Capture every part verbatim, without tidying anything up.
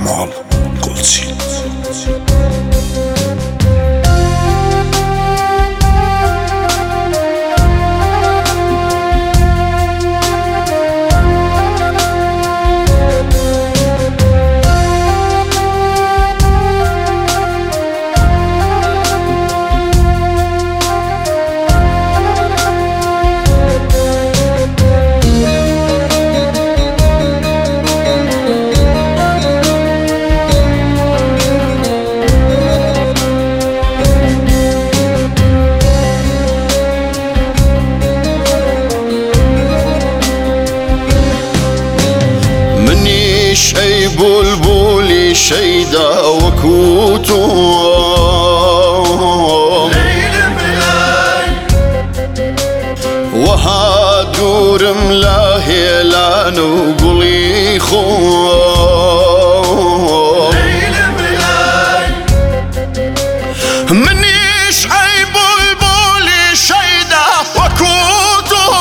كمال قدسي. شي بلبلي شيدا وكوتو ليل ملاي وهادور ملاهي لان وقلي خو ليل ملاي مني شي بلبلي شيدا وكوتو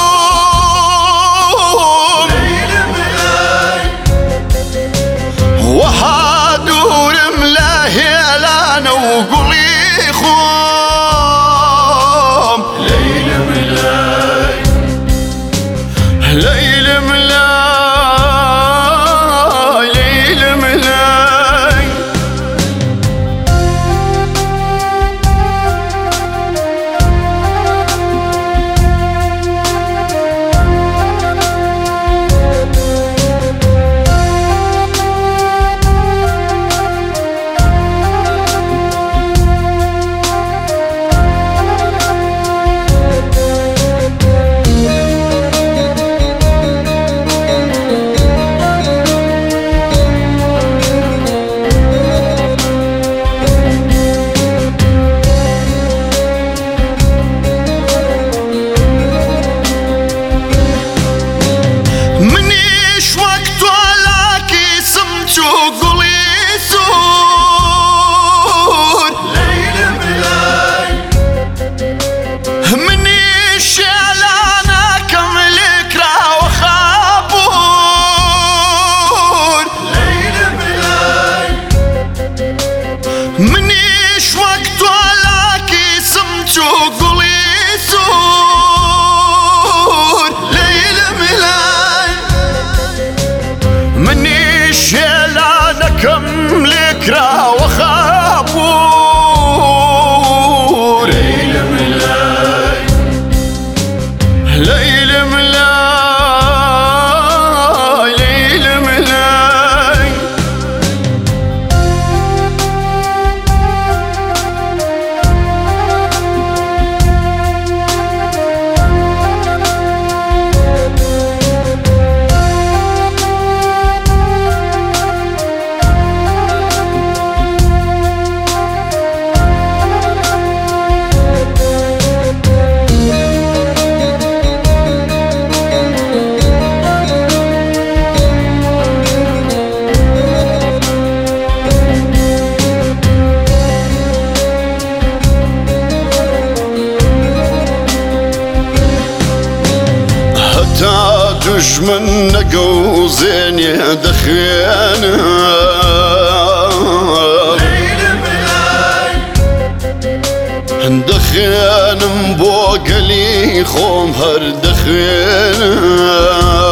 وهادور ملاهي لانا وقلي خوم ليل ملاي ليل ملاي ليل ملاي منيش وقت ولاكي سمت وقلي سور ليل ملاي منيش لا نكم لكرا وخابور ليل ملاي ليل ملاي ليل ملاي دجمن نقوزين يدخين ليل ملاي ندخين مبوقلي خوم هردخين